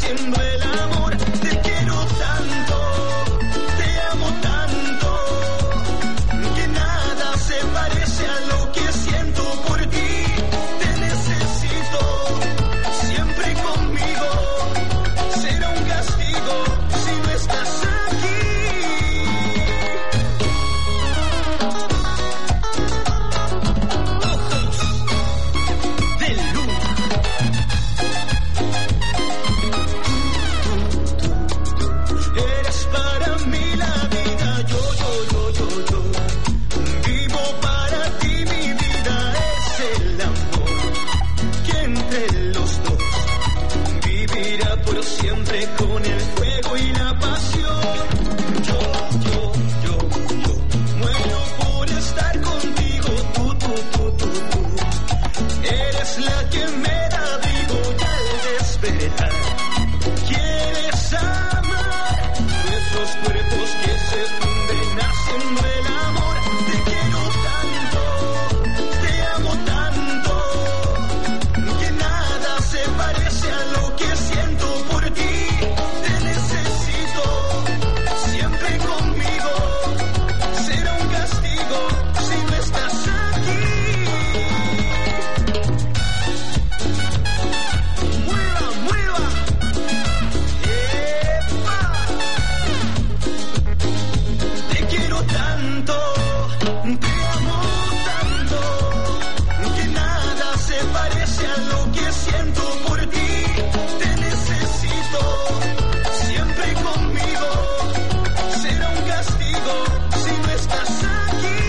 haciendo el amor. Te quiero tanto, te amo tanto, que nada se parece a lo que siento por ti. Te necesito siempre conmigo. Será un castigo si no estás aquí. Ojos de luna. Eres para mí la vida, yo. Vivo para ti, mi vida es el amor que entre los dos vivirá por siempre con el fuego y la pasión. Yo muero por estar contigo, tú. Eres la que me da abrigo y al despertar quieres amar nuestros cuerpos que se funden haciendo el amor. Te quiero tanto, te amo tanto, que nada se parece a lo que siento por ti. Te necesito siempre conmigo. Será un castigo si no estás aquí. Mueva. ¡Epa! Te quiero tanto, te amo tanto, que nada se parece a lo que siento por ti. Te necesito siempre conmigo. Será un castigo si no estás aquí.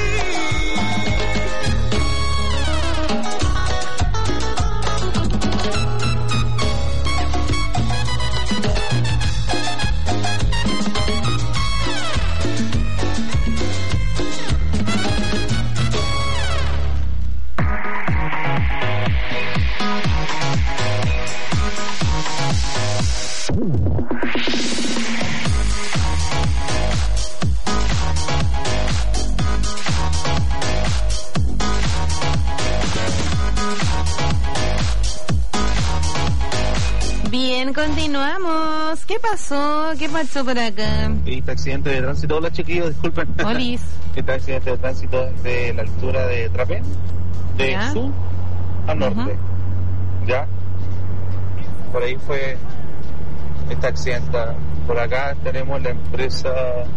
Bien, continuamos. ¿Qué pasó? ¿Qué pasó por acá? Este accidente de tránsito, hola chiquillos, disculpen. Olis. Este accidente de tránsito es de la altura de Trapén, de ¿Ya? sur a norte. ¿Ya? Por ahí fue este accidente. Por acá tenemos la empresa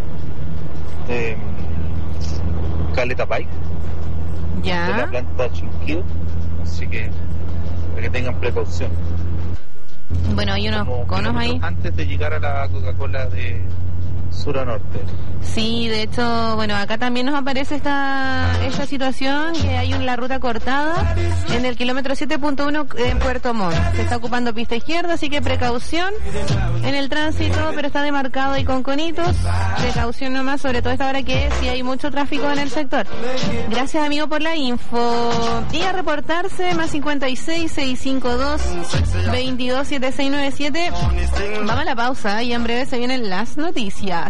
Caleta Pike, de la Ya. planta Chinquil, así que para que tengan precaución. Bueno, hay unos Como conos ahí. antes de llegar a la Coca-Cola de sur a norte. Sí, de hecho, bueno, acá también nos aparece esta situación, que hay la ruta cortada en el kilómetro 7.1 en Puerto Montt. Se está ocupando pista izquierda, así que precaución en el tránsito, pero está demarcado ahí con conitos. Precaución nomás, sobre todo esta hora que sí hay mucho tráfico en el sector. Gracias, amigo, por la info. Y a reportarse, más 56-652-227697. Vamos a la pausa y en breve se vienen las noticias.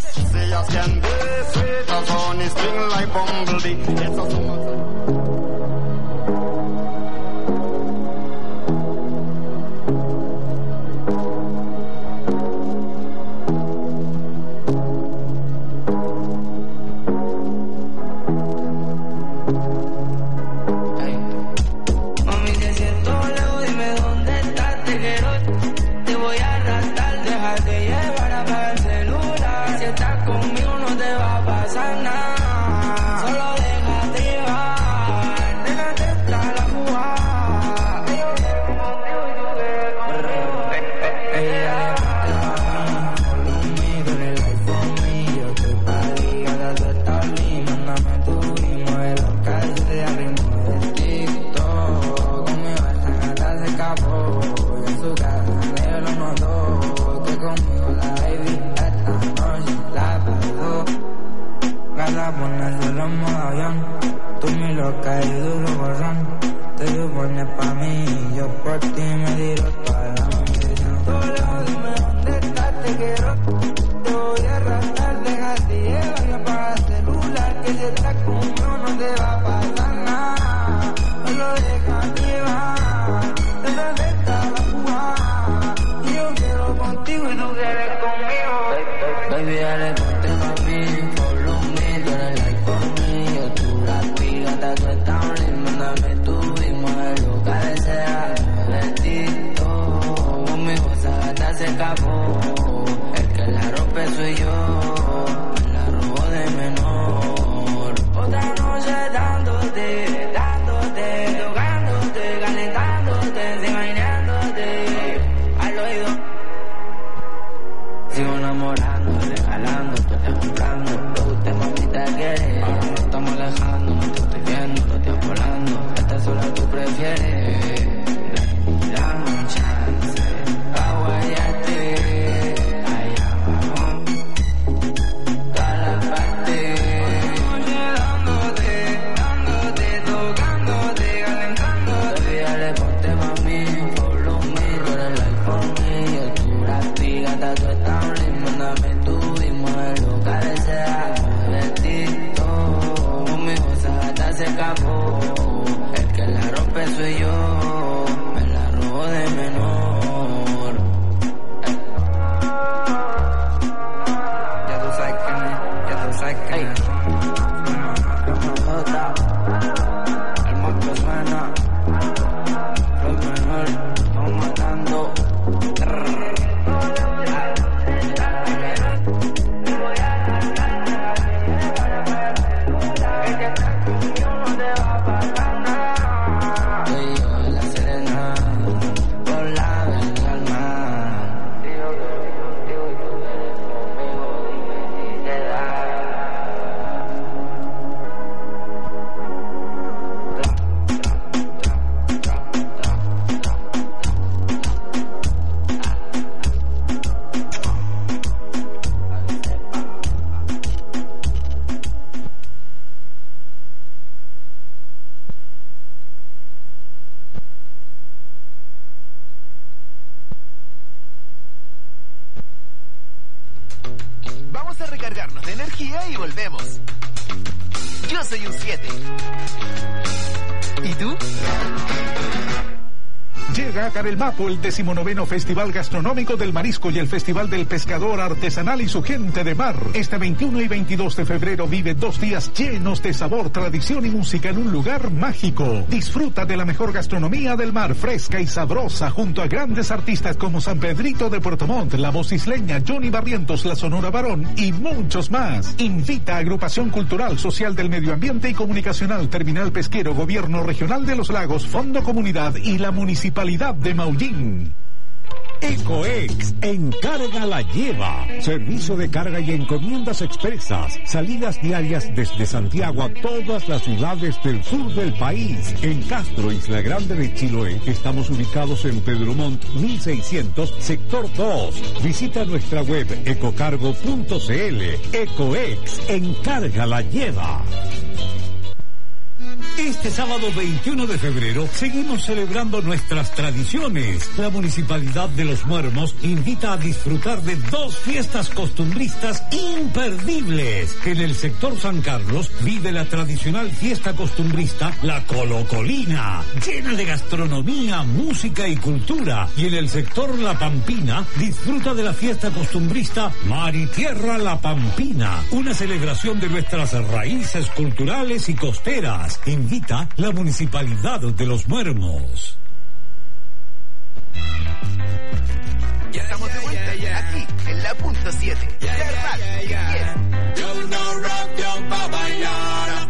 Mami, te siento lejos, dime dónde estás, te quiero. Te voy a arrastrar, déjate llevar, apaga el celular. Si estás conmigo no te va a pasar nada. Solo déjate llevar, déjate estar la jugada. Yo quiero contigo y tú quieres conmigo. Ella conmigo en el iPhone mío. Yo estoy para ligar, tú estás lindo. Mándame tu ritmo de los calles de ritmo de TikTok. Conmigo esta gata se escapó. Y en su casa negro lo notó. Que conmigo la baby esta noche la pasó. Gata ponérselo en modo avión. Tú mi loca y duro borrón. Te supones pa' mí, yo por ti me tiro toda la misión. Solo dime dónde estás, te quiero. Te voy a arrastrar, déjate llevar, y apaga el celular. Que si estás conmigo no te va a pasar nada. Solo déjate llevar, déjate estar la jugada. Y yo quiero contigo. Baby, dale, ponte pa' mí, follow me, tú eres like for me. Yo tú la pigata, tú estás un mándame tu ritmo, es lo que deseas, vestido. Mi cosa gata se escapó, el que la rompe soy yo, me la robo de menor. Otra noche dándote, tocándote, calentándote, imaginándote al oído. Sigo enamorando, regalando, tú estás comprando, lo que usted mamita quiere. Ahora nos estamos alejando, no te estoy viendo, no te estoy volando. Esta sola tú prefieres. Dame un chance, pa' guayarte, allá abajo, toda la parte. Dándote, tocándote, calentándote. Baby, dale, ponte pa' mí, follow me, tú eres like for me. Yo tú la pigata, tú estás un mándame tu ritmo, es lo que deseas, vestido. Mi cosa gata se escapó, el que la rompe soy yo, me la robo de menor. Ya tú sabes que el monstruo suena, lo menor, estamos matando. Vamos a recargarnos de energía y volvemos. Yo soy un 7. ¿Y tú? Llega a Carelmapo el 19º Festival Gastronómico del Marisco y el Festival del Pescador Artesanal y su gente de mar. Este 21 y 22 de febrero vive 2 días llenos de sabor, tradición y música en un lugar mágico. Disfruta de la mejor gastronomía del mar, fresca y sabrosa, junto a grandes artistas como San Pedrito de Puerto Montt, La Voz Isleña, Johnny Barrientos, La Sonora Barón y muchos más. Invita a Agrupación Cultural, Social del Medio Ambiente y Comunicacional, Terminal Pesquero, Gobierno Regional de los Lagos, Fondo Comunidad y la Municipalidad de Maullín. Ecoex, encarga la lleva. Servicio de carga y encomiendas expresas. Salidas diarias desde Santiago a todas las ciudades del sur del país. En Castro, Isla Grande de Chiloé, estamos ubicados en Pedro Montt 1600, sector 2. Visita nuestra web ecocargo.cl. Ecoex, encarga la lleva. Este sábado 21 de febrero seguimos celebrando nuestras tradiciones. La Municipalidad de Los Muermos invita a disfrutar de 2 fiestas costumbristas imperdibles. En el sector San Carlos vive la tradicional fiesta costumbrista La Colocolina, llena de gastronomía, música y cultura. Y en el sector La Pampina disfruta de la fiesta costumbrista Mar y Tierra La Pampina, una celebración de nuestras raíces culturales y costeras. Invita la Municipalidad de Los Muermos. Ya estamos de vuelta, aquí, en la punto 7. La radio que quiere. Yo no rock, yo pa' bailar.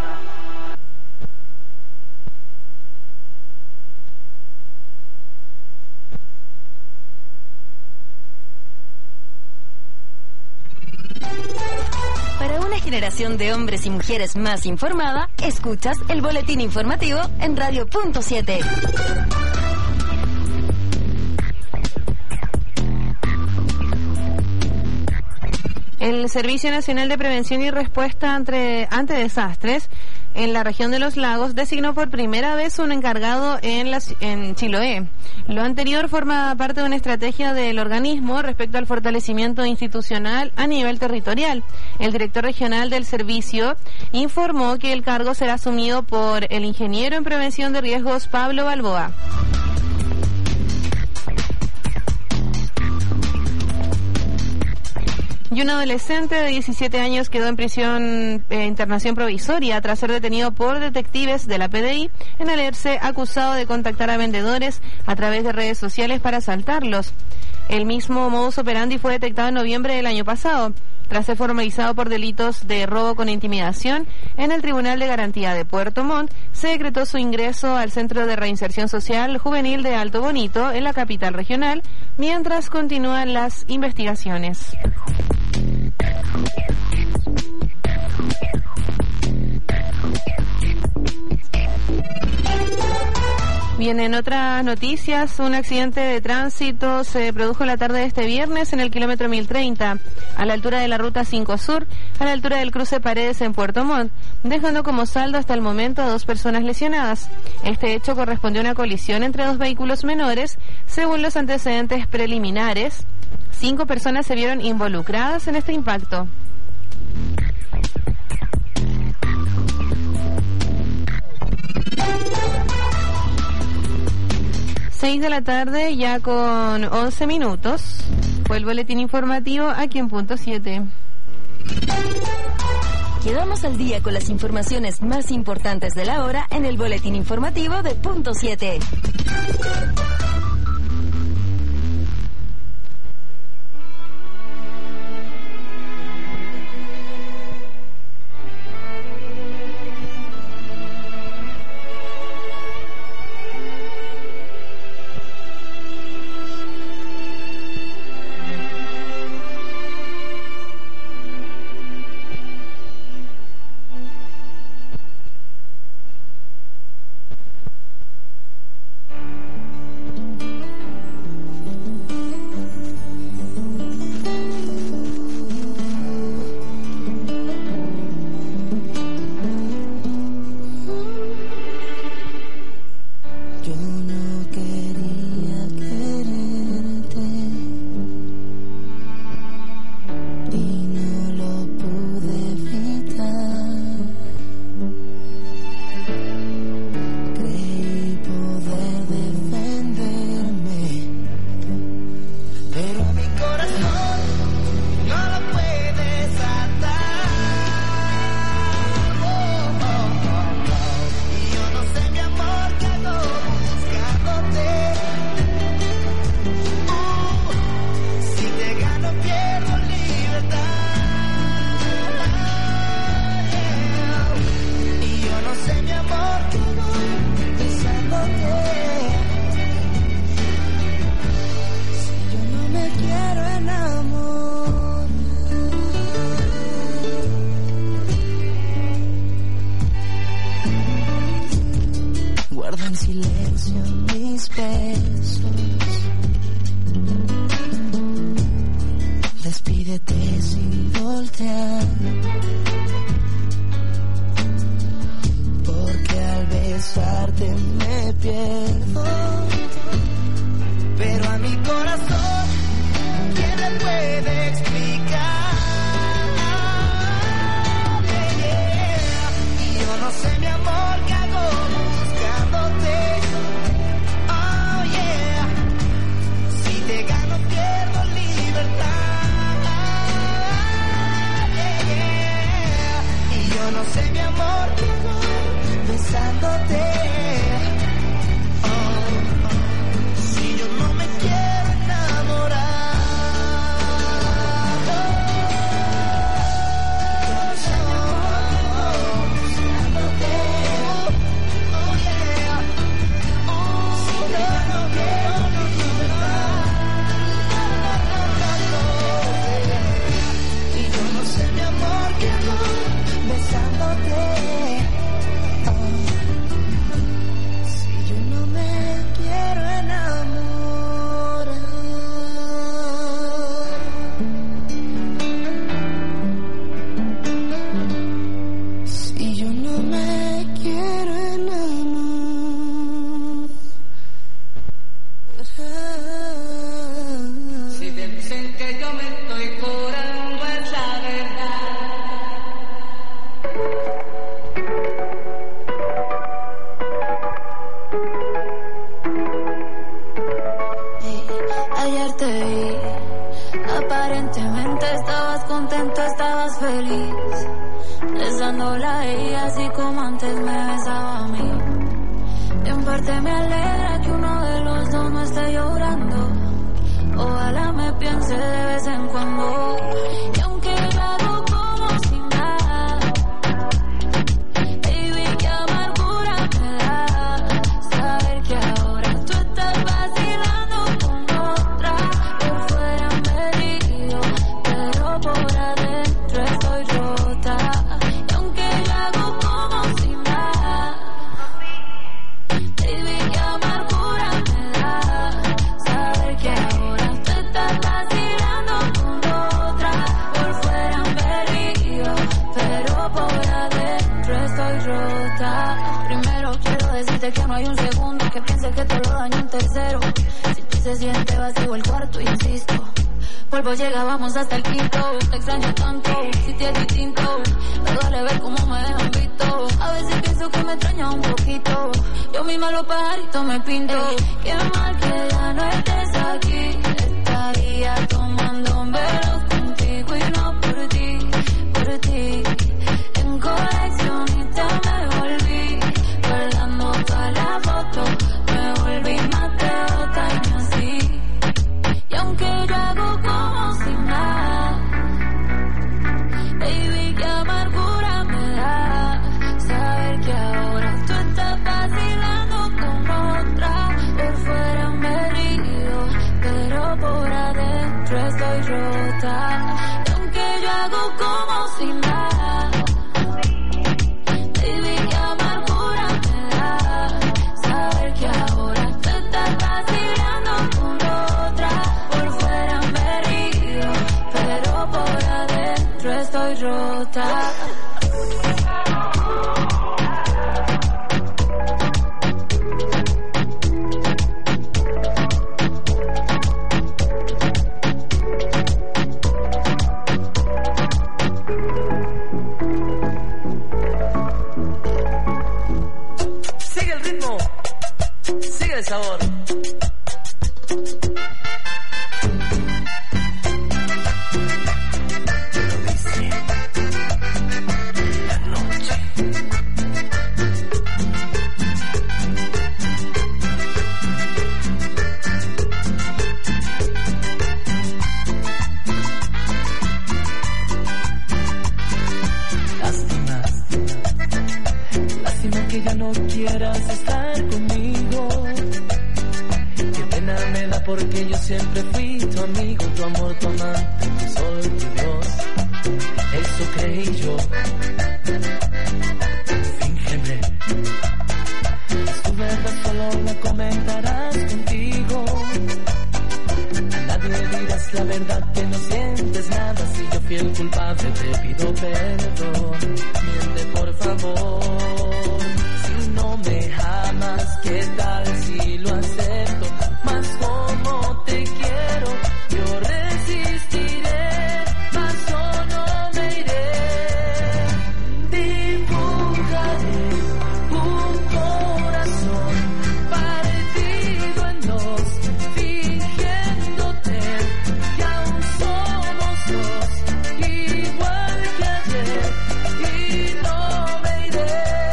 Para una generación de hombres y mujeres más informada, escuchas el boletín informativo en Radio Punto 7. El Servicio Nacional de Prevención y Respuesta ante Desastres en la región de los lagos designó por primera vez un encargado en Chiloé. Lo anterior forma parte de una estrategia del organismo respecto al fortalecimiento institucional a nivel territorial. El director regional del servicio informó que el cargo será asumido por el ingeniero en prevención de riesgos Pablo Balboa. Y un adolescente de 17 años quedó en prisión internación provisoria tras ser detenido por detectives de la PDI en haberse acusado de contactar a vendedores a través de redes sociales para asaltarlos. El mismo modus operandi fue detectado en noviembre del año pasado, tras ser formalizado por delitos de robo con intimidación. En el Tribunal de Garantía de Puerto Montt se decretó su ingreso al Centro de Reinserción Social Juvenil de Alto Bonito, en la capital regional, mientras continúan las investigaciones. Bien, en otras noticias, un accidente de tránsito se produjo la tarde de este viernes en el kilómetro 1030, a la altura de la Ruta 5 Sur, a la altura del cruce Paredes en Puerto Montt, dejando como saldo hasta el momento a 2 personas lesionadas. Este hecho correspondió a una colisión entre 2 vehículos menores. Según los antecedentes preliminares, 5 personas se vieron involucradas en este impacto. Seis de la tarde, ya con 11 minutos. Fue el boletín informativo aquí en Punto 7. Quedamos al día con las informaciones más importantes de la hora en el boletín informativo de Punto 7. Aparentemente estabas contento, estabas feliz, besándola a ella así como antes me besaba a mí. En parte me alegra que uno de los dos no esté llorando. Ojalá me piense de vez en cuando. Y aunque yo hago como si nada, baby, qué amargura me da saber que ahora tú estás vacilando con otra. Por fuera me río, pero por adentro estoy rota. Y aunque yo hago como si nada, baby, qué amargura me da saber que ahora tú estás vacilando con otra. Por fuera me río, pero por adentro estoy rota. Primero quiero decirte que no hay un segundo que piense que te lo daño un tercero. Si tú se siente vacío el cuarto, insisto, vuelvo, llegábamos hasta el quinto. Te extraño tanto, si te es distinto. Me duele ver cómo me dejan visto. A veces pienso que me extraña un poquito. Yo misma los pajaritos me pinto. Qué mal que ya no estés aquí. Estaría tomando un velo contigo y no por ti, por ti. En coleccionista me volví, guardando todas las fotos. Me volví más de así. Y aunque yo hago como si nada, baby, qué amargura me da saber que ahora tú estás vacilando con otra. Por fuera me río, pero por adentro estoy rota. Y aunque yo hago como si nada, baby, qué amargura me da saber que ahora tú estás vacilando con otra. Por fuera me río, pero por adentro estoy rota. Sigue el ritmo, sigue el sabor. Lástima, lástima que ya no quieras estar conmigo. Qué pena me da porque yo siempre fui tu amigo, tu amor, tu amante, tu sol, tu Dios. Eso creí yo. Fíngeme, es tu verdad, solo la comentarás contigo. A nadie dirás la verdad que no sientes nada. Si yo fui el culpable te pido perdón. Miente por favor. Si no me amas, ¿qué tal si lo acepto? Más como te quiero, yo resistiré. Más yo no me iré. Dibujaré un corazón partido en dos, fingiéndote que aún somos dos, igual que ayer, y no me iré.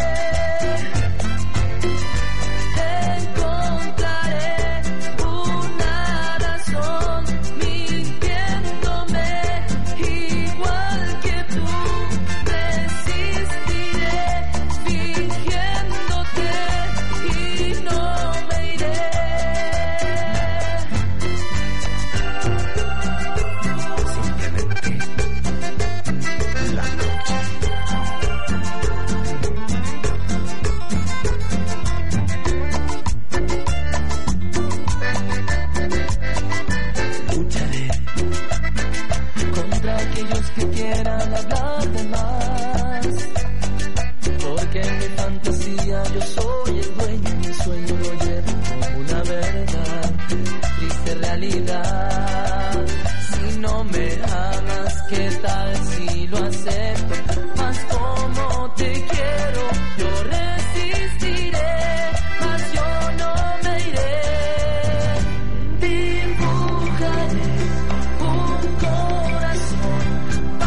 Encontraré una razón, mintiéndome igual que tú. Resistiré, fingiéndote, y no me iré. Simplemente la noche. Lucharé contra aquellos que quieran hablar de más, porque en mi fantasía yo soy el dueño y mi sueño lo llevo como una verdad, triste realidad. Si no me amas, ¿qué tal si lo acepto? Más como te quiero, yo resistiré. Más yo no me iré. Dibujaré un corazón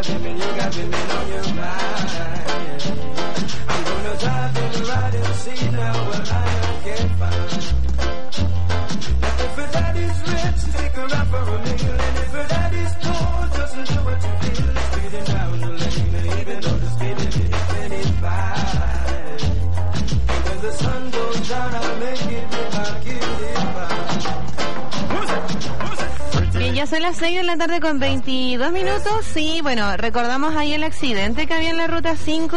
got women on your mind. I'm gonna drive to the right and see now what I can find. Now if her daddy's rich, take her out for a meal, and if her daddy's poor, just enjoy what you feel. Speeding down the lane, even though the speed limit is 25. And when the sun goes down, I'll make it with my cutie pie. Bien, ya son las 6 de la tarde con 22 minutos. Sí, bueno, recordamos ahí el accidente que había en la ruta 5,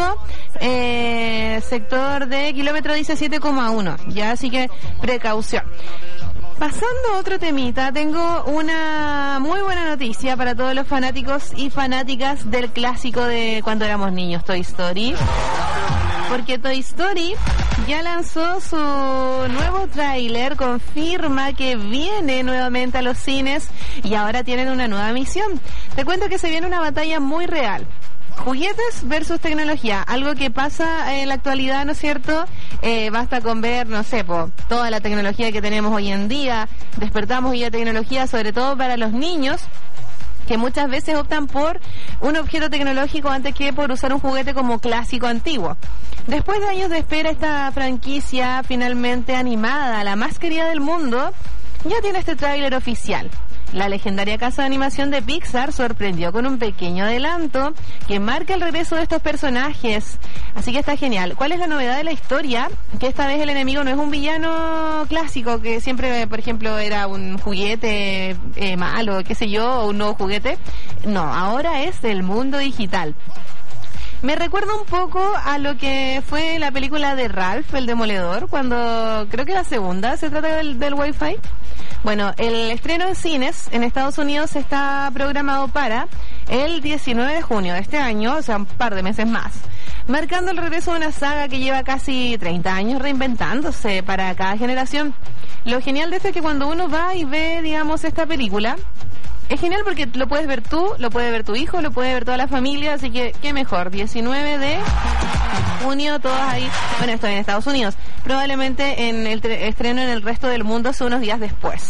sector de kilómetro 17,1. Ya, así que precaución. Pasando a otro temita, tengo una muy buena noticia para todos los fanáticos y fanáticas del clásico de cuando éramos niños, Toy Story. Porque Toy Story ya lanzó su nuevo tráiler, confirma que viene nuevamente a los cines y ahora tienen una nueva misión. Te cuento que se viene una batalla muy real. Juguetes versus tecnología, algo que pasa en la actualidad, ¿no es cierto? Basta con ver, no sé, toda la tecnología que tenemos hoy en día, despertamos vía tecnología, sobre todo para los niños, que muchas veces optan por un objeto tecnológico antes que por usar un juguete como clásico antiguo. Después de años de espera, esta franquicia finalmente animada, la más querida del mundo, ya tiene este tráiler oficial. La legendaria casa de animación de Pixar sorprendió con un pequeño adelanto que marca el regreso de estos personajes. Así que está genial. ¿Cuál es la novedad de la historia? Que esta vez el enemigo no es un villano clásico, que siempre, por ejemplo, era un juguete malo, qué sé yo, o un nuevo juguete. No, ahora es el mundo digital. Me recuerda un poco a lo que fue la película de Ralph, el Demoledor, cuando creo que la segunda se trata del Wi-Fi. Bueno, el estreno en cines en Estados Unidos está programado para el 19 de junio de este año, o sea, un par de meses más, marcando el regreso de una saga que lleva casi 30 años reinventándose para cada generación. Lo genial de esto es que cuando uno va y ve, digamos, esta película, es genial porque lo puedes ver tú, lo puede ver tu hijo, lo puede ver toda la familia, así que qué mejor, 19 de junio, todos ahí, bueno, estoy en Estados Unidos, probablemente en el estreno en el resto del mundo son unos días después.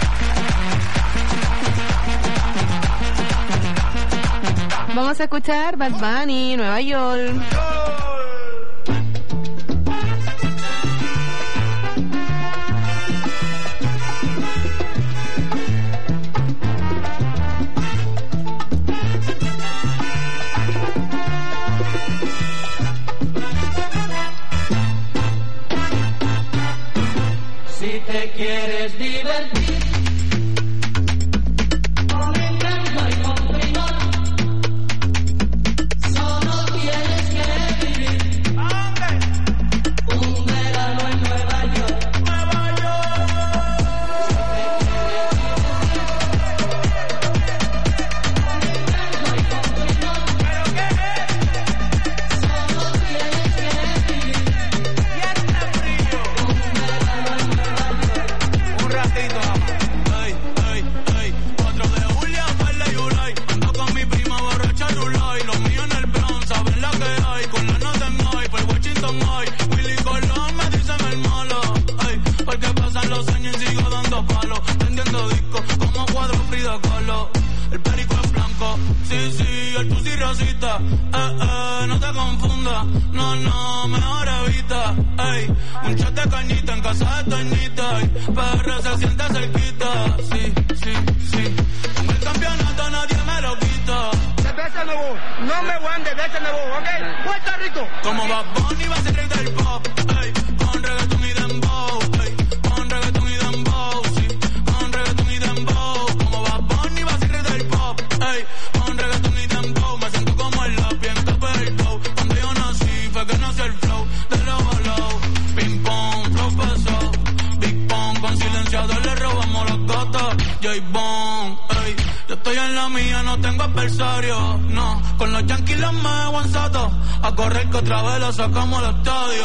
Vamos a escuchar Bad Bunny, Nueva York. Si te quieres divertir, con encanto y con primor, solo tienes que vivir un verano en Nueva York. Nueva York. Solo tienes que vivir y hasta frío un verano en Nueva York. Un ratito nada más. Ey, ey, ey. 4 de julio, Parla y Ulay. Ando con mi prima borracha Rulay. Los míos en el Bronx, saben la que hay. Con la nota en hoy, por Washington hoy. Willy Colón me dicen el malo. Ey, porque pasan los años y sigo dando palos. Vendiendo discos como cuadro Frida Kahlo. El perico es blanco, sí, sí, el pussy rosita. No te confundas, no, no, mejor evita. Ey, un shot de cañita en casa de Toñita. PR se siente cerquita, sí, sí, sí. Con el campeonato nadie me lo quita. Cerveza nuevo, no me voy de cerveza nuevo, ¿ok? Puerto Rico. Como Bad Bunny va a ser rey del pop, ey, con reggaeton y dembow, ey, con reggaeton y dembow, sí, con reggaeton y dembow. Como Bad Bunny va a ser rey del pop, ey, con reggaeton y dembow. Me siento como el lápiz en tope del flow. Cuando yo nací fue que nació el flow de los low. Ping pong, flow pasó, Big Pong, con silenciador le robamos los gatos. J-Bone, ey, yo estoy en la mía, no tengo adversario, no. Con los yankees los me aguanzato, a correr que otra vez lo sacamos al estadio.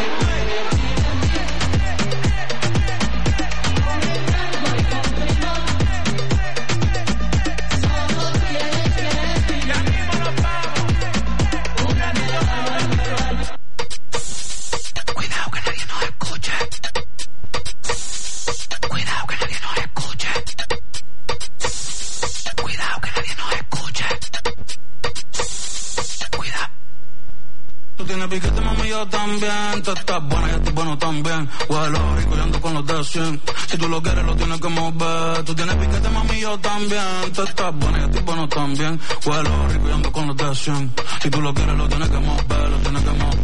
Cuidado que nadie nos escuche. Cuidado que nadie nos escuche. Cuidado que nadie nos escuche. tienes piquete, mami, yo también. Tú estás buena, yo estoy bueno también. Huelo rico y ando con los de 100. Si tú lo quieres, lo tienes que mover. Tú tienes piquete, mami, yo también. Tú estás buena, yo estoy bueno también. Huelo rico y ando con los de 100. Si tú lo quieres, lo tienes que mover. Lo tienes que mover.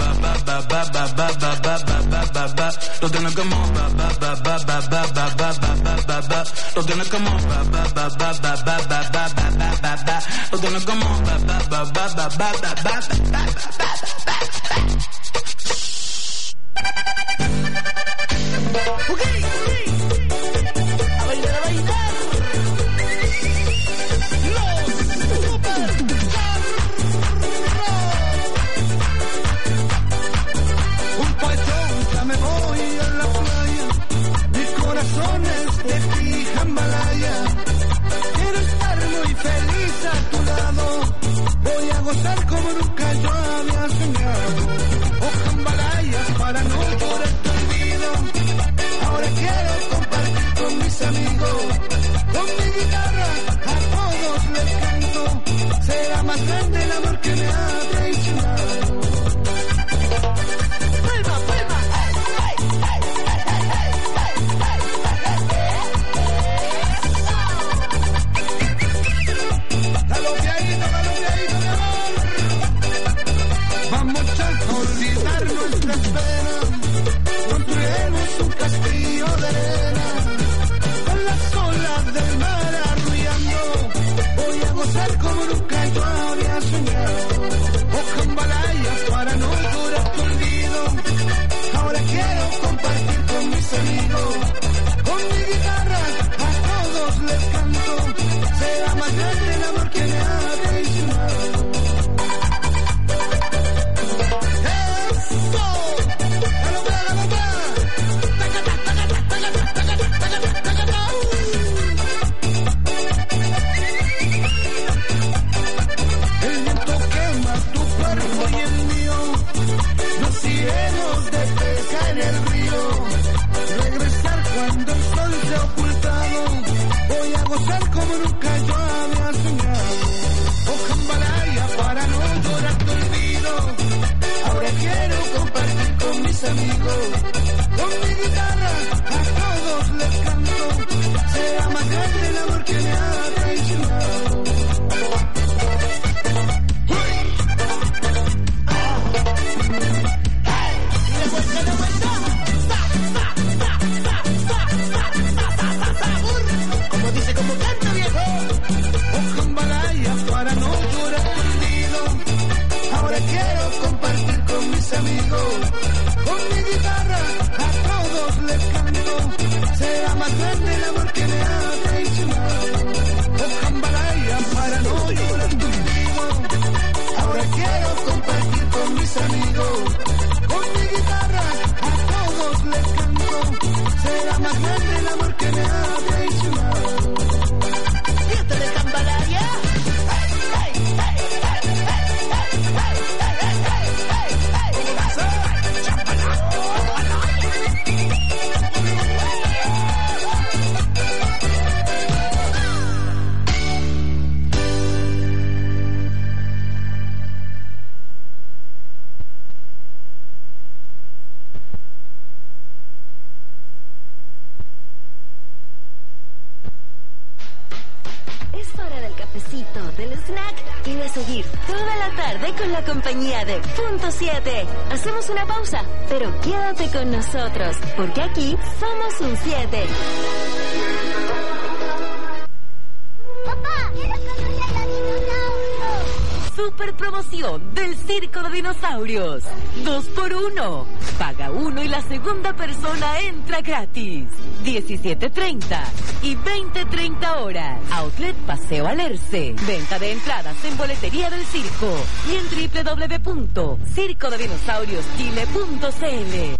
Lo tienes que mover. Lo tienes que mover. Lo tienes que mover. A bailar, a bailar. Los un pachón, ya me voy a la playa. Mi corazón es de ti, jambalaya. Quiero estar muy feliz a tu lado. Voy a gozar como nunca yo había soñado. Oh, jambalaya, para no llorar tu olvido. Ahora quiero compartir con mis amigos. Con mi guitarra a todos les canto. Será más grande el amor que me ha traicionado. ¡Palma, palma! Galopeadito, galopeadito, mi amor. Vamos a olvidar nuestras penas. Construiremos un castillo de arena. Con las olas del mar arrullando. Voy a gozar como nunca yo había soñado. Oh, jambalaya, para no durar tu olvido. Ahora quiero compartir con mis amigos. Con mi guitarra a todos les canto. Será más grande el amor que me ha traicionado. ¡Eso! ¡Galopea, galopea! El viento quema tu cuerpo y el mío. Nos iremos de pesca en el río. Regresar cuando el sol se ha ocultado. Voy a gozar como nunca yo había soñado. Oh, jambalaya, para no llorar tu olvido. Ahora quiero compartir con mis amigos. Con mi guitarra a todos les canto. Será más grande el amor que me ha traicionado. Como dice, como canta, viejo. Oh, jambalaya, para no llorar perdido. Ahora quiero compartir con mis amigos. Con mi guitarra a todos les canto. Será más grande el amor que me ha traicionado. Oh, jambalaya, para no llorar perdido. Ahora quiero compartir con mis amigos. Con mi guitarra a todos les canto. Será más grande el amor que me ha traicionado. Fiesta de jambalaya. Es hora del cafecito, del snack y de seguir toda la tarde con la compañía de Punto 7. Hacemos una pausa, pero quédate con nosotros, porque aquí somos un 7. Papá, quiero conocer a los dinosaurios. Super promoción del Circo de Dinosaurios. 2x1. Paga uno y la segunda persona entra gratis. 17:30 y 20:30 horas. Outlet Paseo Alerce. Venta de entradas en boletería del circo y en www.circodedinosaurioschile.cl.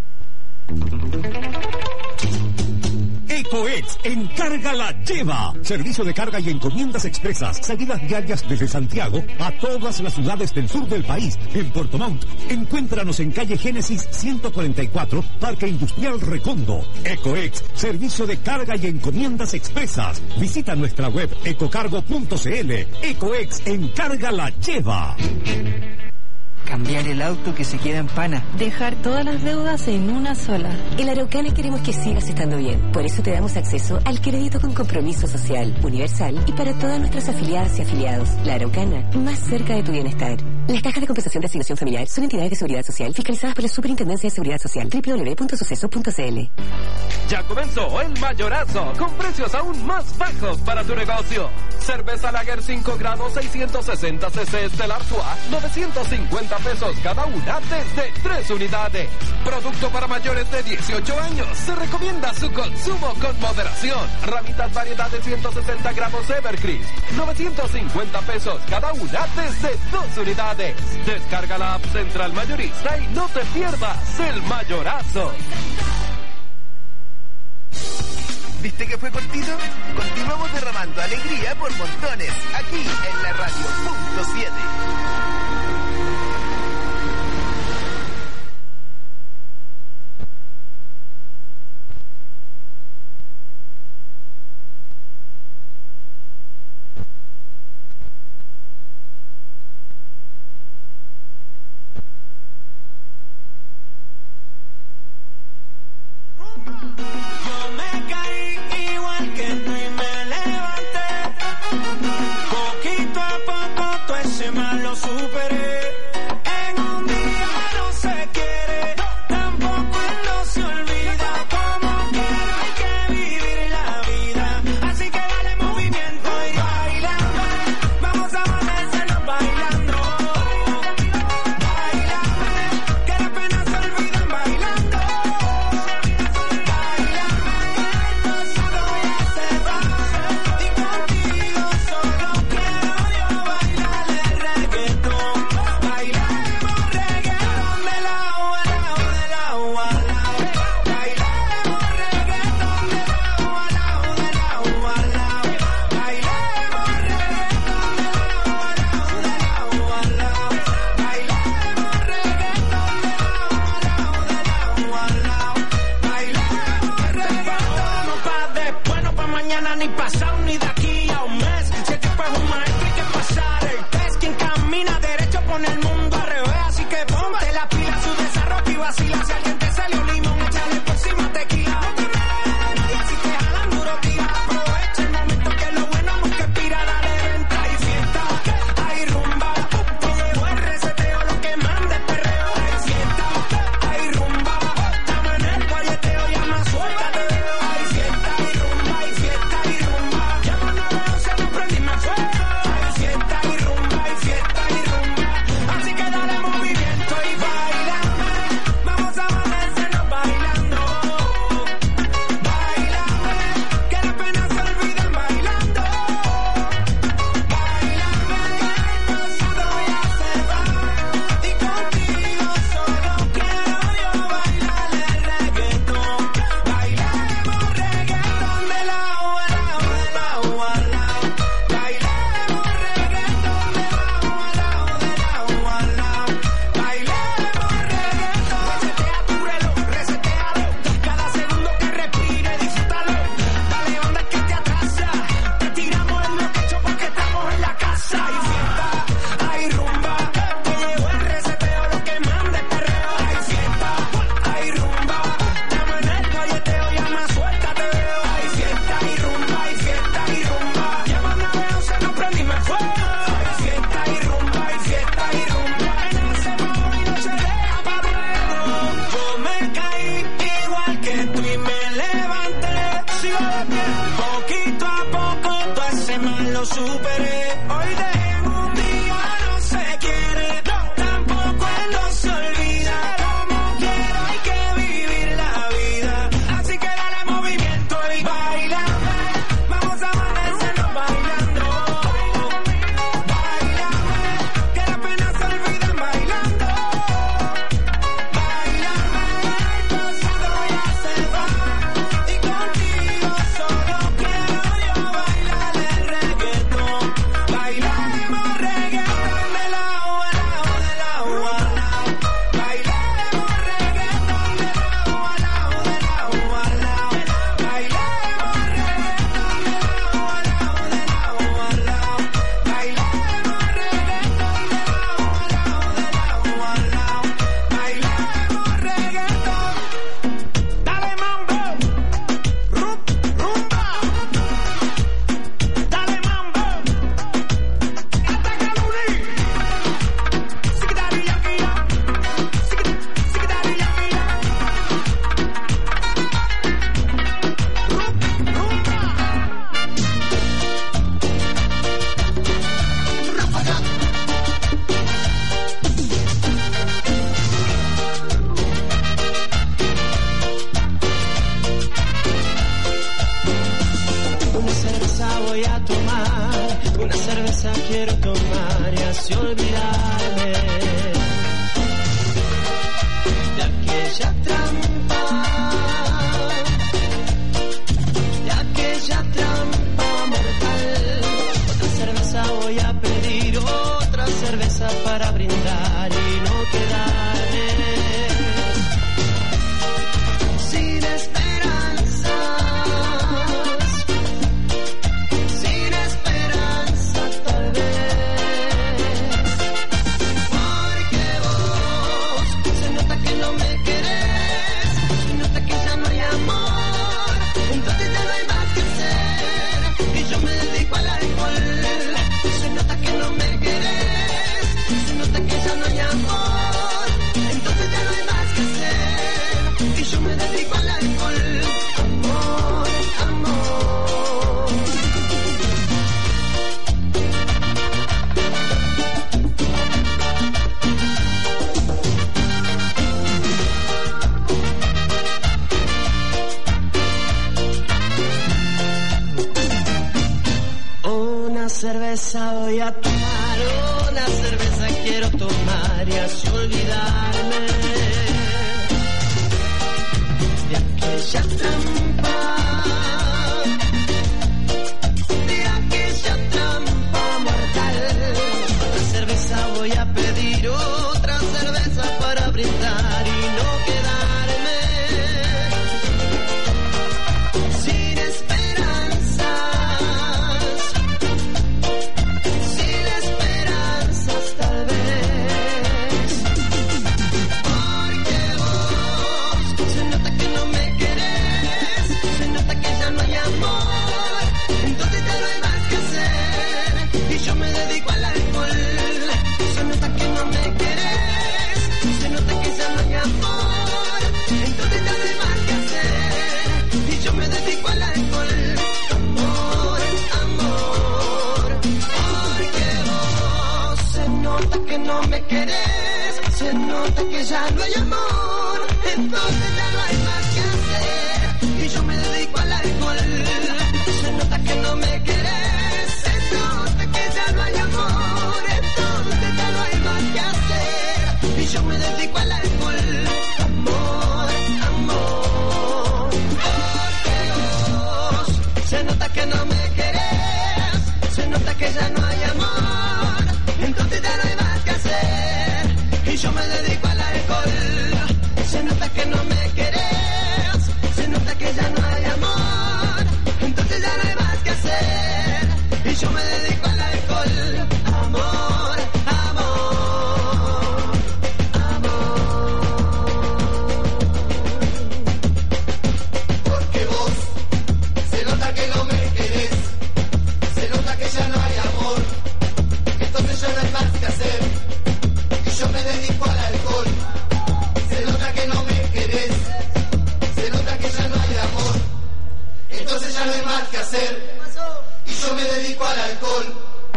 EcoEx Encarga la Lleva. Servicio de carga y encomiendas expresas. Salidas diarias desde Santiago a todas las ciudades del sur del país. En Puerto Montt, encuéntranos en calle Génesis 144, Parque Industrial Recondo. EcoEx, servicio de carga y encomiendas expresas. Visita nuestra web ecocargo.cl. EcoEx Encarga la Lleva. Cambiar el auto que se queda en pana. Dejar todas las deudas en una sola. En la Araucana queremos que sigas estando bien. Por eso te damos acceso al crédito con compromiso social, universal y para todas nuestras afiliadas y afiliados. La Araucana, más cerca de tu bienestar. Las cajas de compensación de asignación familiar son entidades de seguridad social fiscalizadas por la Superintendencia de Seguridad Social. www.suceso.cl. Ya comenzó el mayorazo, con precios aún más bajos para tu negocio. Cerveza Lager 5 grados 660 cc Stellar Artois, 950 pesos cada una desde 3 unidades. Producto para mayores de 18 años. Se recomienda su consumo con moderación. Ramitas variedad de 160 gramos Evercrisp, 950 pesos cada una desde 2 unidades. Descarga la app Central Mayorista y no te pierdas el mayorazo. ¿Viste que fue cortito? Continuamos derramando alegría por montones, aquí en la radio punto 7. quiero tomar y así olvidarme de aquella trampa, mortal. Otra cerveza voy a pedir, otra cerveza para brindar y no quedarme sin esperanzas, sin esperanza tal vez, porque vos se nota que no me querés, se nota que ya no hay amor, entonces ya no hay más que hacer y yo me dedico al alcohol. Se nota que no me querés, se nota que ya no hay amor, entonces ya no hay más que hacer y yo me dedico al alcohol. Amor, amor. Una cerveza voy a tomar, una cerveza quiero tomar y así olvidarme de aquella trampa, mortal. Otra cerveza voy a pedir, otra cerveza para brindar y no quedarme sin esperanzas, sin esperanzas tal vez, porque vos se nota que no me querés, se nota que ya no hay amor, entonces ya no hay más que hacer y yo me dedico al alcohol. Se nota que no me querés, se nota que ya no hay amor, entonces ya no hay más que hacer y yo me dedico al alcohol. Amor, amor, porque vos se nota que no me querés, se nota que ya no hay amor, entonces ya no hay más que hacer y yo me dedico al alcohol. Se nota que no me querés, se nota que ya no hay amor, entonces ya no hay más que hacer y yo me dedico al alcohol. Amor, amor, porque vos se nota que no me querés, se nota que ya no hay amor, entonces ya no hay más que hacer y yo me dedico al alcohol. Se nota que no me querés, se nota que ya no hay amor, entonces ya no hay más que hacer y yo me dedico al alcohol. Amor, amor, amor. Porque vos se nota que no me querés, se nota que ya no hay amor, entonces ya no hay más que hacer y yo me dedico al alcohol. Se nota que no me querés, se nota que ya no hay amor, entonces ya no hay más que hacer y yo me dedico al alcohol.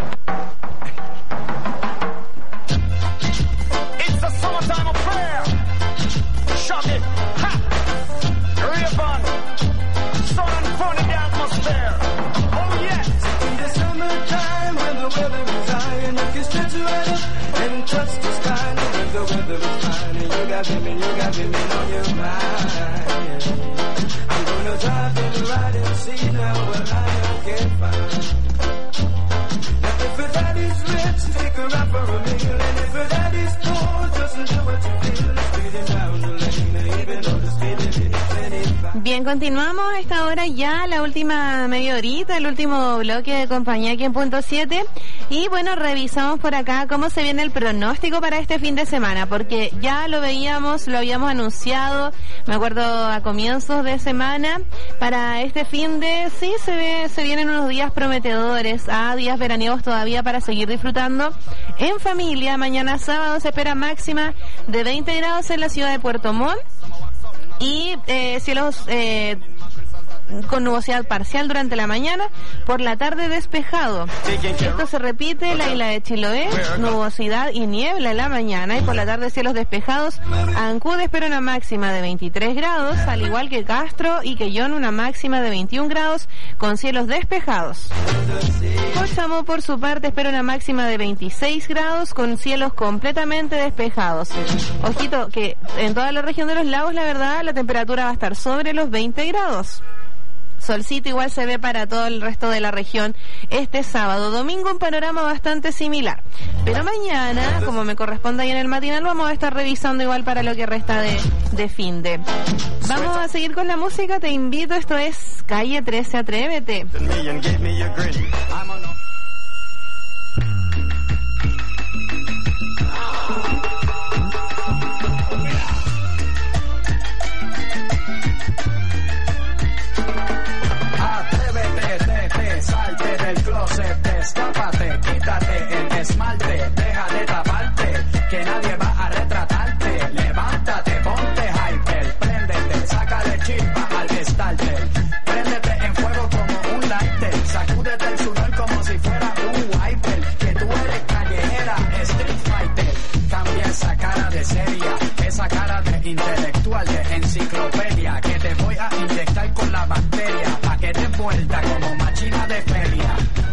It's a summertime affair. Shove it, ha, ribbon, sun and fun in the atmosphere. Oh yes. In the summertime when the weather is high and you can stretch right up and touch the sky, when the weather is fine and you got women on your mind. I'm gonna drive to the right and see now what I can find. Now if her daddy's rich, take her out for a meal, and if her daddy's poor, just do what you feel. Speeding down the lane, even though the speed limit is 25. Bien, continuamos a esta hora ya, la última media horita, el último bloque de compañía aquí en Punto 7. Y bueno, revisamos por acá cómo se viene el pronóstico para este fin de semana, porque ya lo veíamos, lo habíamos anunciado, me acuerdo a comienzos de semana, para este fin de, sí, se vienen unos días prometedores, días veraniegos todavía para seguir disfrutando en familia. Mañana sábado se espera máxima de 20 grados en la ciudad de Puerto Montt y cielos con nubosidad parcial durante la mañana, por la tarde despejado. Esto se repite en la isla de Chiloé, nubosidad y niebla en la mañana y por la tarde cielos despejados. Ancud espera una máxima de 23 grados, al igual que Castro y Quellón una máxima de 21 grados con cielos despejados. Cochamó por su parte espera una máxima de 26 grados con cielos completamente despejados. Ojito que en toda la región de los lagos, la verdad, la temperatura va a estar sobre los 20 grados. Solcito igual se ve para todo el resto de la región este sábado. Domingo un panorama bastante similar. Pero mañana, como me corresponde ahí en el matinal, vamos a estar revisando igual para lo que resta de finde. Vamos a seguir con la música, te invito, esto es Calle 13, Atrévete. Salte del closet, escápate, quítate el esmalte, deja de taparte, que nadie va a retratarte. Levántate, ponte hyper, préndete, sácale chispa al starter, préndete en fuego como un lighter, sacúdete el sudor como si fuera un wiper, que tú eres callejera, street fighter. Cambia esa cara de seria, esa cara de intelectual, de enciclopedia, que te voy a inyectar con la bacteria, pa' que te vuelta como machina de feria.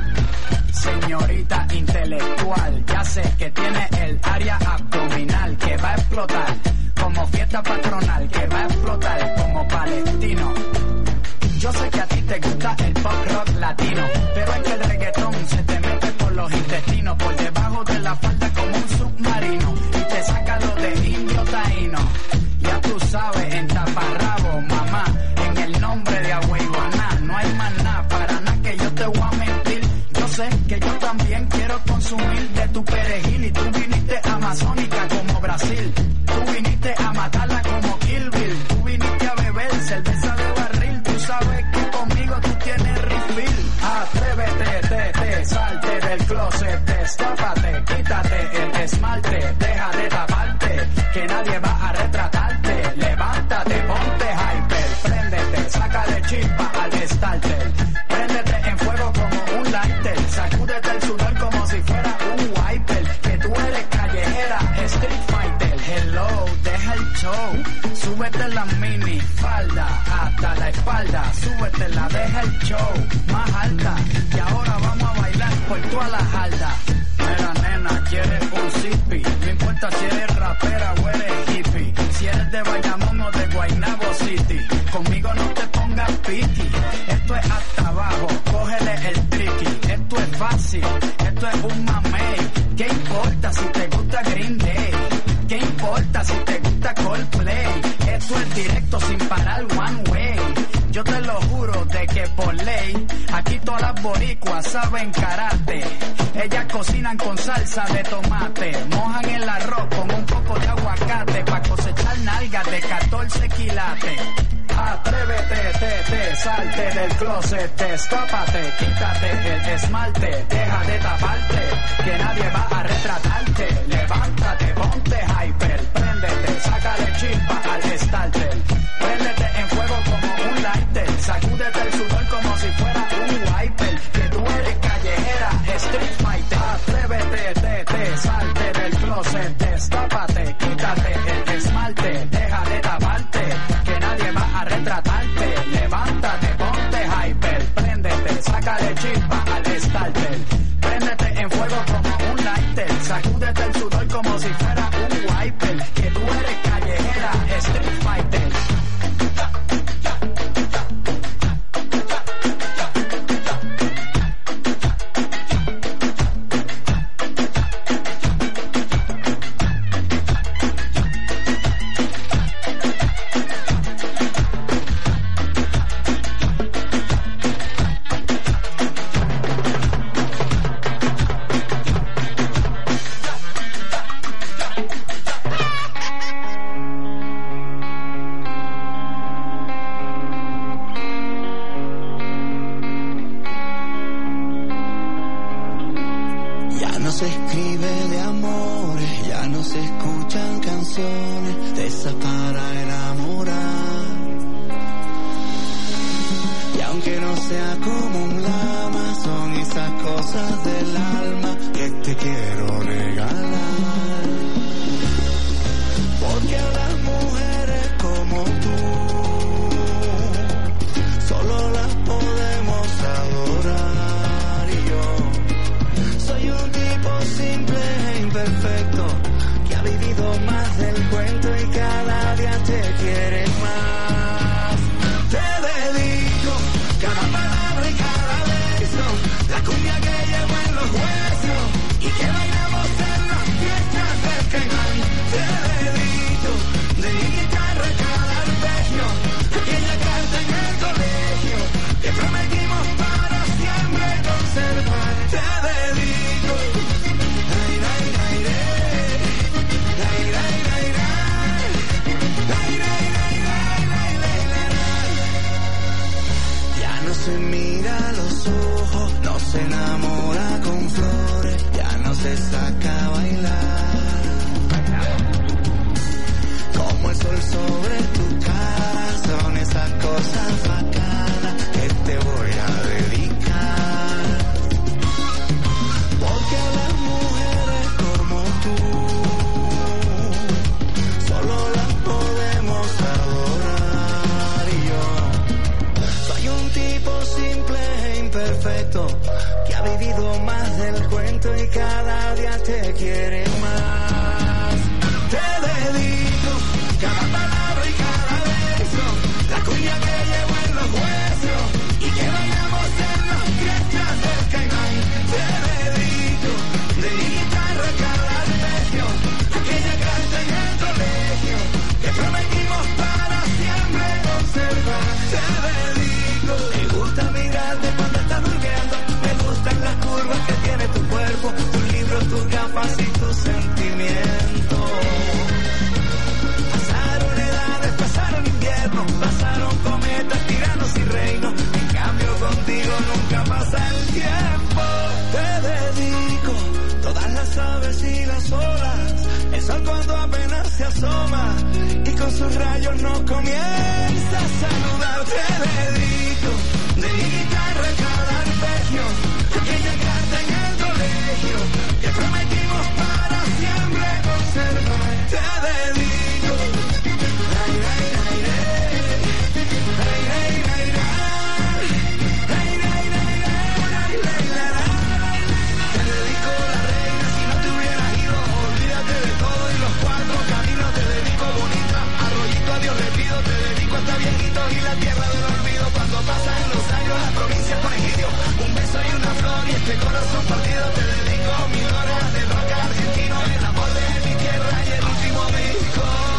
Señorita intelectual, ya sé que tiene el área abdominal que va a explotar como fiesta patronal, que va a explotar como palestino. Yo sé que a ti te gusta el pop rock latino, pero es que el reggaetón se te mete por los intestinos, por debajo de la falda como un submarino, y te saca lo de indio taíno. Ya tú sabes, en taparrabo, mamá, en el nombre de Agüeyuaná, no hay más nada, para nada que yo te voy a mentir. Yo sé que yo también quiero consumir de tu perejil, y tú viniste amazónica como Brasil, tú viniste a matarla como Kill Bill, tú viniste a beber cerveza de barril, tú sabes que conmigo tú tienes refill. Atrévete, salte del closet, destápate, quítate el esmalte, deja de taparte, que nadie va a retratarte. Levántate, ponte hyper, préndete, sácale chispa al starter, préndete en fuego como un lighter, sacúdete el sudor como si fuera un wiper, que tú eres callejera, street fighter. Hello, deja el show, súbete la mini falda hasta la espalda, súbetela, deja el show más alta, y ahora vamos a bailar por toda la jarda. Mira nena, quieres un zippy, no importa si eres rapera o eres hippie, si eres de Bayamón o de Guaynabo City, conmigo no te pongas piqui, esto es hasta abajo, cógele el tricky, esto es fácil, esto es un mamey, ¿qué importa si te gusta Green Day? ¿Qué importa si te gusta Coldplay? Esto es directo sin parar one way. Yo te lo juro de que por ley, aquí todas las boricuas saben karate. Ellas cocinan con salsa de tomate, mojan el arroz con un poco de aguacate, pa' cosechar nalgas de 14 quilates. Atrévete, salte del closet, destápate, quítate el esmalte, deja de taparte, que nadie va a retratarte. Levántate, ponte hyper, préndete, sácale chispa al starter, préndete en fuego como un lighter, sacúdete el sudor como si fuera un wiper, que tú eres callejera, street fighter. Atrévete, salte del closet, destápate, quítate el esmalte, deja de taparte, que nadie va a retratarte. Levántate, ponte hyper, préndete, sácale chispa al starter, préndete en fuego como un lighter, sacúdete el sudor como si fuera un wiper, que tú eres callejera, street fighter. se escribe de amores, ya no se escuchan canciones de esas para enamorar. aunque no sea como un lama, son esas cosas del alma que te quiero regalar. Porque a las mujeres como tú solo las podemos adorar. Y yo soy un tipo simple e imperfecto que ha vivido más del cuento y cada día te quiere más. Te dedico cada palabra y cada beso, la cumbia que llevo en los huesos y que bailamos en las fiestas del Caimán. Te dedico de mi guitarra cada arpegio, aquella carta en el colegio que prometimos para siempre conservar. Te dedico ay, ay, ay, ay, ay, ay, ya no se mira a los ojos, no se enamora con flores, ya no se saca a bailar. Como el sol sobre tu cara, son esas cosas bacanas que te voy a dedicar. Porque a las mujeres como tú solo las podemos adorar. Y yo soy un tipo simple e imperfecto que ha vivido más del cuento y cada día te quiere más. Te dedico cada palabra y cada beso, la cumbia que llevo en los huesos y que bailamos en las fiestas del Caimán. Te dedico de mi guitarra cada arpegio, aquella carta en el colegio que prometimos para siempre conservar. Te dedico, me gusta mirarte cuando estás durmiendo, me gustan las curvas que tiene tu cuerpo, tus libros, tus gafas y tus sentimientos. Pasaron edades, pasaron inviernos, pasaron cometas, tiranos y reinos, en cambio contigo nunca pasa el tiempo. Te dedico todas las aves y las olas, el sol cuando apenas se asoma y con sus rayos nos comienza a saludar. Te dedico de mi guitarra cada arpegio, aquella carta en el colegio que prometimos para siempre conservar. Te dedico ay, ay, ay, ay, ay, ay, ay, te dedico la reina, si no te hubieras ido, olvídate de todo y los cuatro caminos. Te dedico bonita, arroyito a Dios le pido, te dedico hasta viejitos y la tierra del olvido. Cuando pasan los años las provincias con egidio, un beso y una flor y este corazón partido. Te dedico 1000 horas de rock argentino, el amor de mi tierra y el último disco.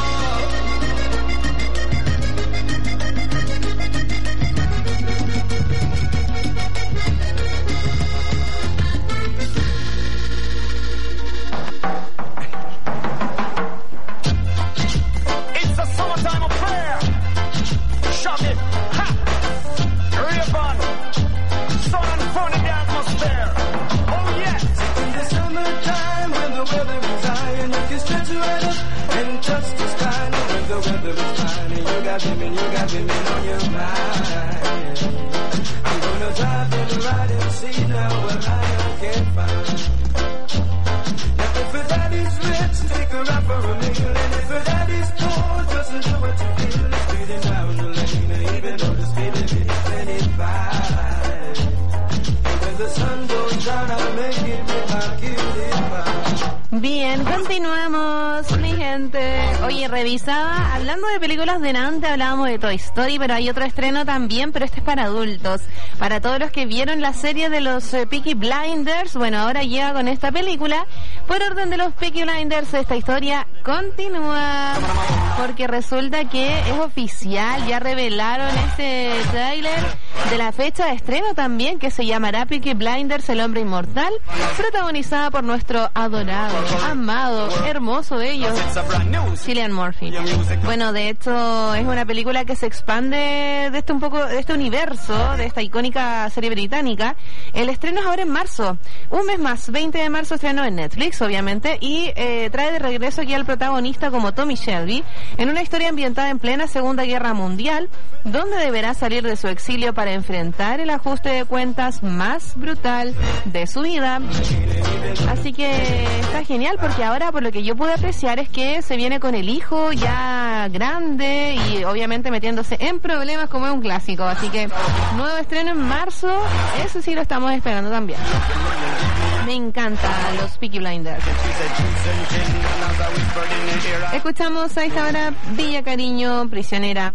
It's a summertime affair. Shove it, ha, ribbon, sun and fun in the atmosphere. Oh yes. In the summertime when the weather is high and you can stretch right up and touch the sky. And when the weather is fine and you got women on your mind. I'm gonna drive and ride and see now what I can find. Now if her daddy's rich, take her out for a meal. And if her daddy's poor, just enjoy what you feel. It's speeding down the lane, and even though the speed limit is 25. And when the sun goes down, I'll make it with my cutie pie. Bien, continuamos, mi gente. Oye, revisaba, hablando de películas de antes, hablábamos de Toy Story, pero hay otro estreno también, pero este es para adultos. Para todos los que vieron la serie de los Peaky Blinders, bueno, ahora llega con esta película. Por orden de los Peaky Blinders, esta historia continúa, porque resulta que es oficial, ya revelaron este tráiler de la fecha de estreno también, que se llamará Peaky Blinders, el hombre inmortal, protagonizada por nuestro adorado, amado, hermoso de ellos, Cillian Murphy. Bueno, de hecho es una película que se expande de este universo, de esta icónica serie británica. El estreno es ahora en marzo, un mes más, 20 de marzo estreno en Netflix, obviamente, y trae de regreso aquí al protagonista protagonista como Tommy Shelby en una historia ambientada en plena Segunda Guerra Mundial, donde deberá salir de su exilio para enfrentar el ajuste de cuentas más brutal de su vida. Así que está genial, porque ahora por lo que yo pude apreciar es que se viene con el hijo ya grande y obviamente metiéndose en problemas, como es un clásico. Así que nuevo estreno en marzo, eso sí lo estamos esperando también. Me encanta los Peaky Blinders. Escuchamos a esta hora Villa Cariño, Prisionera.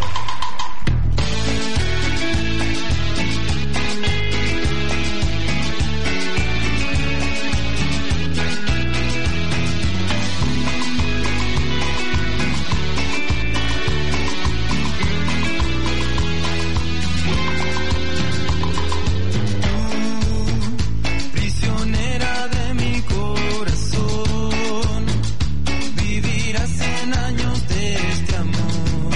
Vivirás 100 años de este amor.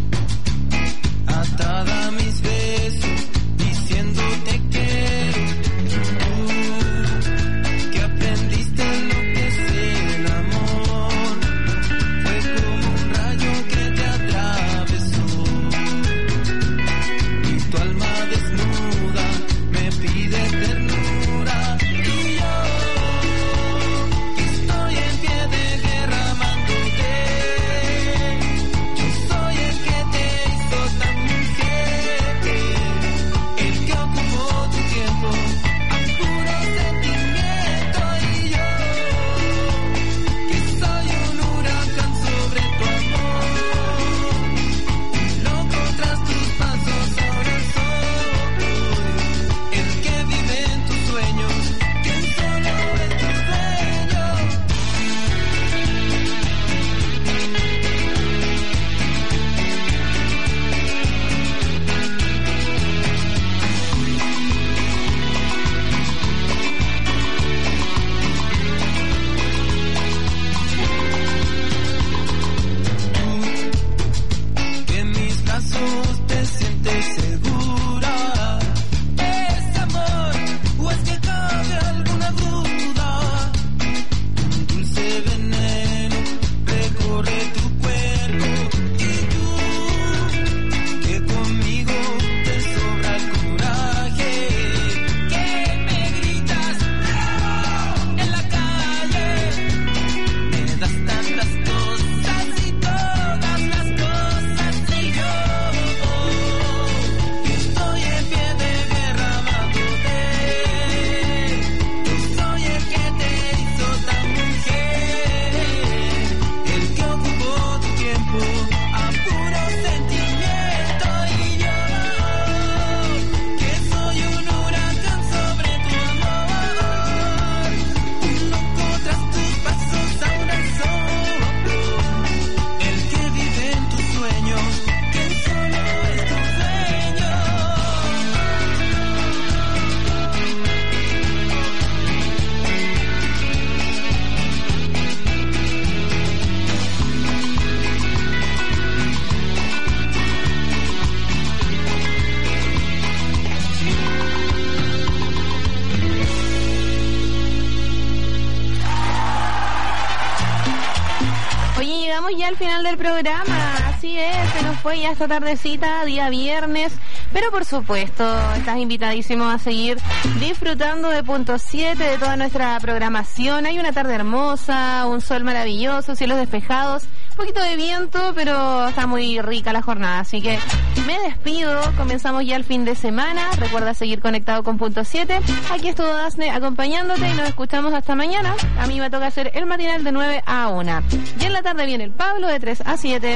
ya al final del programa. Así es, se nos fue ya esta tardecita, día viernes. Pero por supuesto, estás invitadísimo a seguir disfrutando de Punto 7, de toda nuestra programación. Hay una tarde hermosa, un sol maravilloso, cielos despejados, un poquito de viento, pero está muy rica la jornada. Así que me despido, comenzamos ya el fin de semana. Recuerda seguir conectado con Punto 7. Aquí estuvo Dasne acompañándote y nos escuchamos hasta mañana. A mí me toca hacer el matinal de 9 a 1. Y en la tarde viene el Pablo de 3 a 7.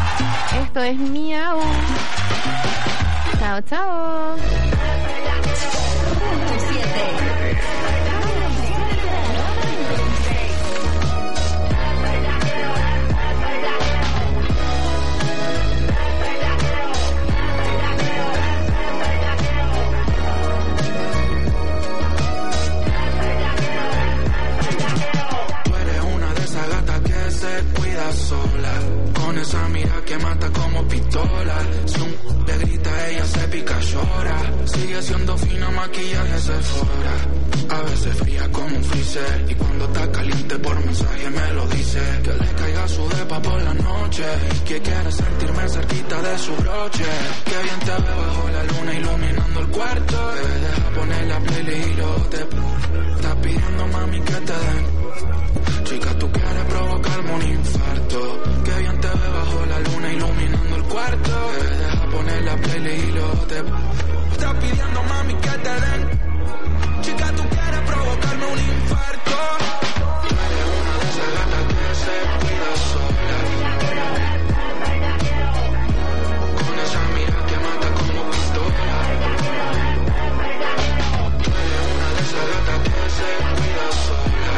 Esto es Miau. Chao, chao. Tú eres una de esas gatas que se cuida sola, con esa mira que mata como pistola. Si un le grita, ella se pica. horas. Sigue siendo fina, maquillaje Sephora. A veces fría como un freezer. Y cuando está caliente por mensaje me lo dice. Que le caiga su depa por la noche. Y que quiere sentirme cerquita de su broche. Que bien te ve bajo la luna iluminando el cuarto. Te deja poner la playlist y luego te estás pidiendo mami que te den. Chica, tú quieres provocarme un infarto. Que bien te ve bajo la luna iluminando el cuarto. Te deja poner la playlist y luego te estás pidiendo mami que te den. Chica, tú quieres provocarme un infarto. Tú eres una de esas gatas que se cuida sola. Con esa mira que mata como pistola. Tú eres una de esas gatas que se cuida sola.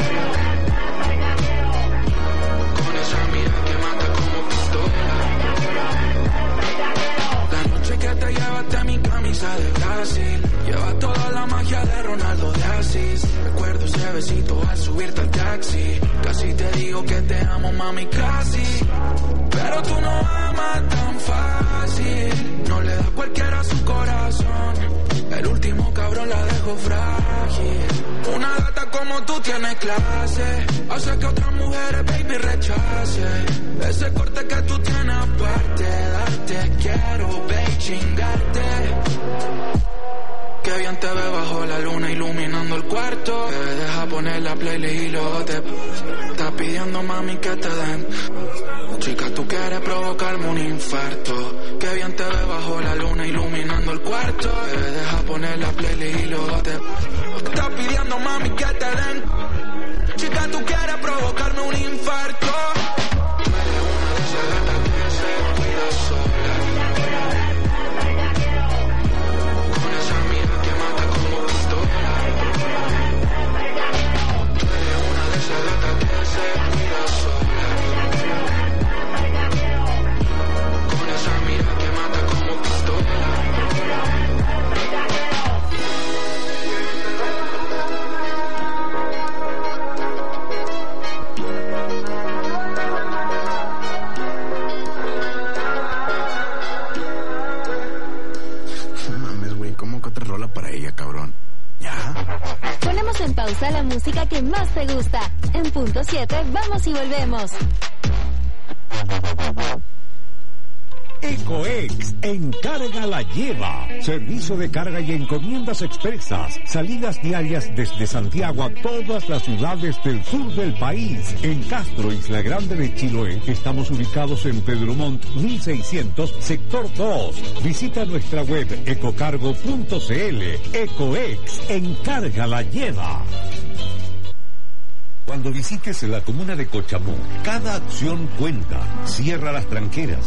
Con esa mira que mata como pistola. La noche que te llevaste mi camisa de Brasil. Lleva toda la magia de Ronaldo de Asís. Recuerdo ese besito al subirte al taxi. Casi te digo que te amo, mami, casi. Pero tú no amas tan fácil. No le das cualquiera a su corazón. El último cabrón la dejó frágil. Una gata como tú tiene clase. Hace que otras mujeres, baby, rechace. Ese corte que tú tienes aparte. Darte quiero, baby, chingarte. Que bien te ve bajo la luna iluminando el cuarto. Te deja poner la playlist y luego te estás pidiendo mami que te den. Chica, tú quieres provocarme un infarto. Que bien te ve bajo la luna iluminando el cuarto. Te deja poner la playlist y luego te estás pidiendo mami que te den. Chica, tú quieres provocarme un infarto. Tú eres una de esas gatas que se cuida sola. Con esa mira que mata como pistola. Tú eres una de esas gatas que se cuida sola. Con esa mira que mata como pistola. Ponemos en pausa la música que más te gusta. En punto 7, vamos y volvemos. Ecoex, encarga la lleva. Servicio de carga y encomiendas expresas. Salidas diarias desde Santiago a todas las ciudades del sur del país. En Castro, Isla Grande de Chiloé, estamos ubicados en Pedro Montt 1600, sector 2. Visita nuestra web ecocargo.cl. Ecoex, encarga la lleva. Cuando visites la comuna de Cochamó, cada acción cuenta. Cierra las tranqueras,